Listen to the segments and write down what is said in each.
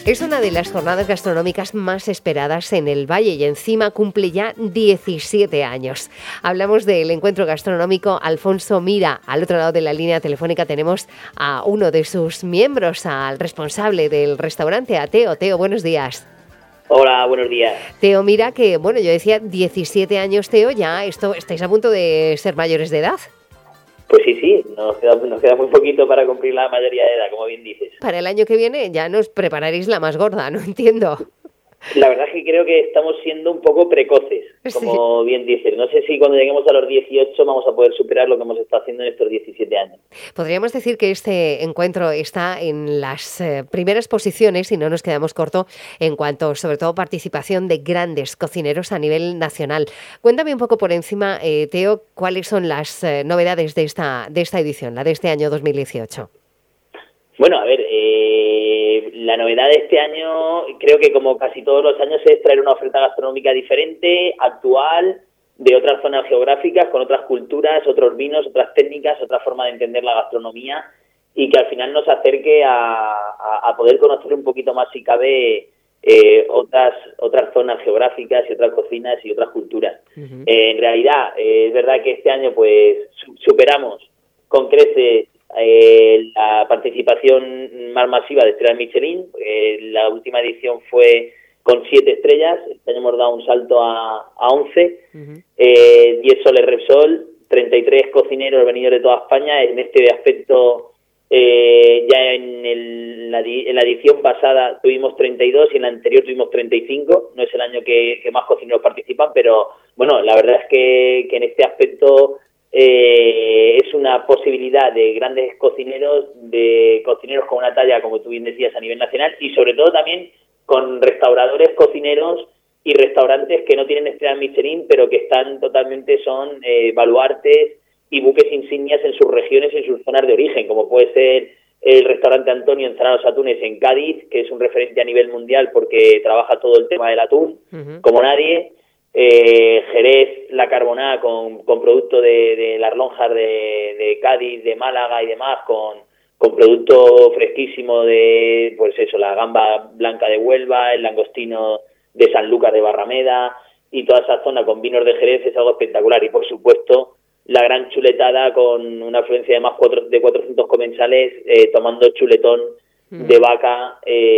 Es una de las jornadas gastronómicas más esperadas en el Valle y encima cumple ya 17 años. Hablamos del encuentro gastronómico Alfonso Mira. Al otro lado de la línea telefónica tenemos a uno de sus miembros, al responsable del restaurante, a Teo. Teo, buenos días. Hola, buenos días. Teo, mira que, bueno, yo decía 17 años, Teo, ya estáis a punto de ser mayores de edad. Pues sí, nos queda muy poquito para cumplir la mayoría de edad, como bien dices. Para el año que viene ya nos prepararéis la más gorda, no entiendo. La verdad es que creo que estamos siendo un poco precoces, como bien dices. No sé si cuando lleguemos a los 18 vamos a poder superar lo que hemos estado haciendo en estos 17 años. Podríamos decir que este encuentro está en las primeras posiciones y no nos quedamos corto en cuanto, sobre todo, participación de grandes cocineros a nivel nacional. Cuéntame un poco por encima, Teo, cuáles son las novedades de esta edición, la de este año 2018. Bueno, a ver, la novedad de este año, creo que como casi todos los años, es traer una oferta gastronómica diferente, actual, de otras zonas geográficas, con otras culturas, otros vinos, otras técnicas, otra forma de entender la gastronomía y que al final nos acerque a poder conocer un poquito más, si cabe, otras zonas geográficas y otras cocinas y otras culturas. Uh-huh. En realidad, es verdad que este año pues superamos con creces la participación más masiva de estrellas Michelin. La última edición fue con 7 estrellas, este año hemos dado un salto a 11, uh-huh. 10 soles Repsol, 33 cocineros venidos de toda España. En este aspecto, ya en la edición pasada tuvimos 32 y en la anterior tuvimos 35, no es el año que más cocineros participan, pero bueno, la verdad es que en este aspecto es una posibilidad de grandes cocineros, de cocineros con una talla, como tú bien decías, a nivel nacional y sobre todo también con restauradores cocineros y restaurantes que no tienen estrellas Michelin, pero que son baluartes y buques insignias en sus regiones y en sus zonas de origen, como puede ser el restaurante Antonio en Zaragoza Atunes en Cádiz, que es un referente a nivel mundial porque trabaja todo el tema del atún, uh-huh. como nadie. Jerez, La Carbonada con producto de las lonjas de Cádiz, de Málaga y demás, con producto fresquísimo de, pues eso, la gamba blanca de Huelva, el langostino de Sanlúcar de Barrameda y toda esa zona con vinos de Jerez es algo espectacular. Y por supuesto la gran chuletada con una afluencia de más de 400 comensales tomando chuletón de vaca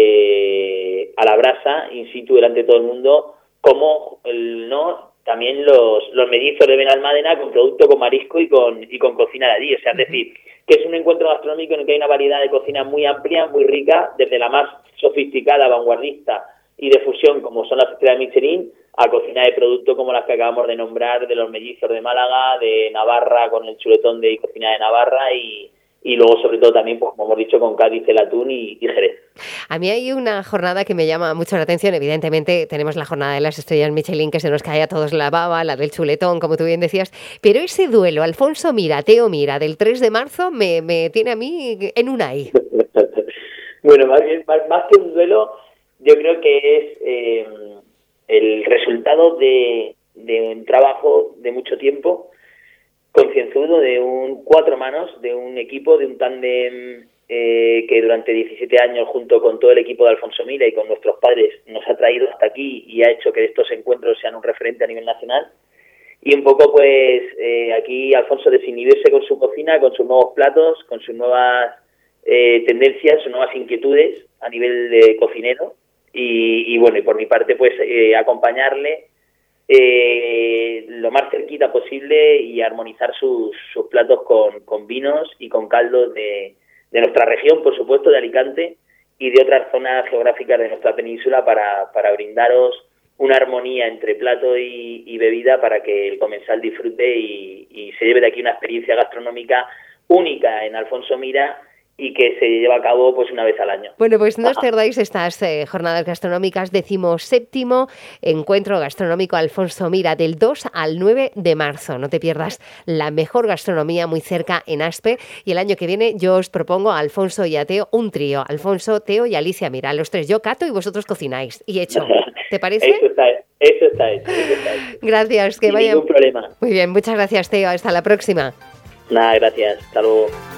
a la brasa in situ delante de todo el mundo, como también los mellizos de Benalmádena con producto con marisco y con cocina de allí. O sea, es decir, que es un encuentro gastronómico en el que hay una variedad de cocina muy amplia, muy rica, desde la más sofisticada, vanguardista y de fusión, como son las estrellas Michelin, a cocina de producto como las que acabamos de nombrar, de los mellizos de Málaga, de Navarra, con el chuletón de cocina de Navarra y luego, sobre todo, también, pues como hemos dicho, con Cádiz, el atún y Jerez. A mí hay una jornada que me llama mucho la atención. Evidentemente, tenemos la jornada de las estrellas Michelin, que se nos cae a todos la baba, la del chuletón, como tú bien decías. Pero ese duelo, Alfonso Mira, Teo Mira, del 3 de marzo, me tiene a mí en un ay. Bueno, más que un duelo, yo creo que es el resultado de un trabajo de mucho tiempo, concienzudo, de un 4 manos, de un equipo, de un tándem que durante 17 años, junto con todo el equipo de Alfonso Mira y con nuestros padres, nos ha traído hasta aquí y ha hecho que estos encuentros sean un referente a nivel nacional. Y un poco, pues, aquí Alfonso desinhibirse con su cocina, con sus nuevos platos, con sus nuevas tendencias, sus nuevas inquietudes a nivel de cocinero. Y bueno, y por mi parte, pues, acompañarle lo más cerquita posible y armonizar sus platos con vinos y con caldos de nuestra región, por supuesto, de Alicante y de otras zonas geográficas de nuestra península para brindaros una armonía entre plato y bebida para que el comensal disfrute y se lleve de aquí una experiencia gastronómica única en Alfonso Mira y que se lleva a cabo pues una vez al año. Bueno, pues no os perdáis estas jornadas gastronómicas, 17º Encuentro Gastronómico Alfonso Mira, del 2 al 9 de marzo. No te pierdas la mejor gastronomía muy cerca en Aspe. Y el año que viene yo os propongo a Alfonso y a Teo un trío. Alfonso, Teo y Alicia Mira. Los tres yo cato y vosotros cocináis. Y hecho. ¿Te parece? Eso está hecho. Gracias. Sin ningún problema. Muy bien, muchas gracias, Teo. Hasta la próxima. Nada, gracias. Hasta luego.